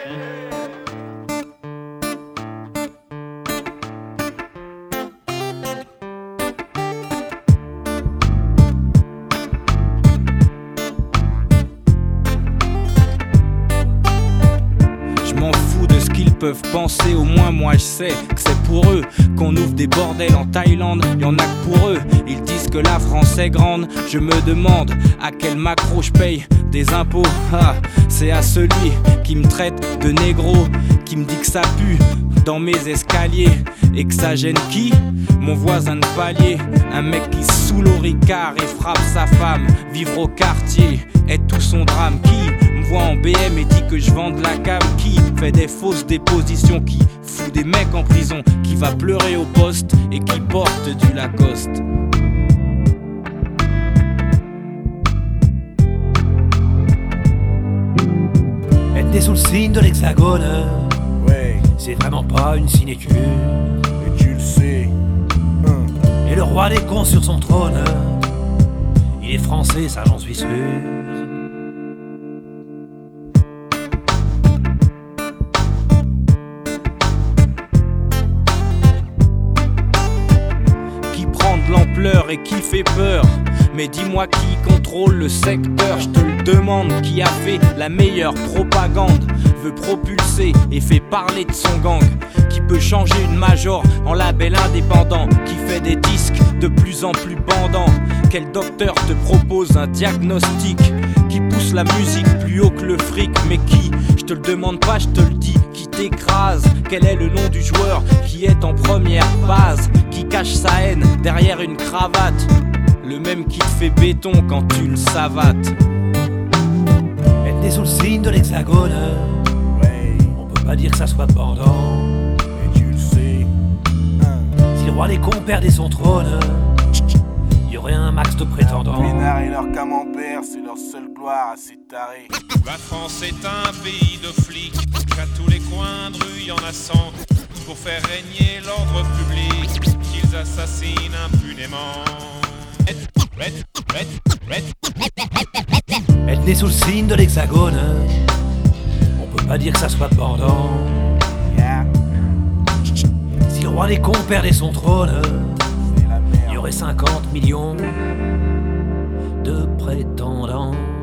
Peuvent penser, au moins moi je sais que c'est pour eux qu'on ouvre des bordels en Thaïlande. Y'en a que pour eux, ils disent que la France est grande. Je me demande à quel macro je paye des impôts. C'est à celui qui me traite de négro, qui me dit que ça pue dans mes escaliers et que ça gêne qui? Mon voisin de palier, un mec qui saoule au Ricard et frappe sa femme. Vivre au quartier est tout son drame. Qui me voit en BM et dit que je vends de la cam? Qui fait des fausses dépositions? Qui fout des mecs en prison? Qui va pleurer au poste et qui porte du Lacoste? Être né sous le signe de l'Hexagone, ouais, c'est vraiment pas une sinécure. et tu le sais. Et le roi des cons sur son trône, il est français, ça j'en suis sûr. Qui prend de l'ampleur et qui fait peur? Mais dis-moi qui contrôle le secteur, je te le demande. Qui a fait la meilleure propagande? Veut propulser et fait parler de son gang. Qui peut changer une major en label indépendant? Qui fait des disques de plus en plus bandants? Quel docteur te propose un diagnostic? Qui pousse la musique plus haut que le fric? Mais qui? Je te le demande pas, je te le dis. Qui t'écrase? Quel est le nom du joueur qui est en première base? Qui cache sa haine derrière une cravate? Le même qui te fait béton quand tu le savates. Être né sous le signe de l'Hexagone, Ouais, on peut pas dire que ça soit pendant. et tu le sais. Si le roi des cons perdait son trône, il y aurait un max de prétendants. Pénard et leur camembert, c'est leur seule gloire à ces tarés. La France est un pays de flics, qu'à tous les coins de rue y en a 100, pour faire régner l'ordre public, qu'ils assassinent impunément. Être né sous le signe de l'Hexagone, on peut pas dire que ça soit pendant. Yeah, Si le roi des cons perdait son trône, c'est la merde. il y aurait 50 millions de prétendants.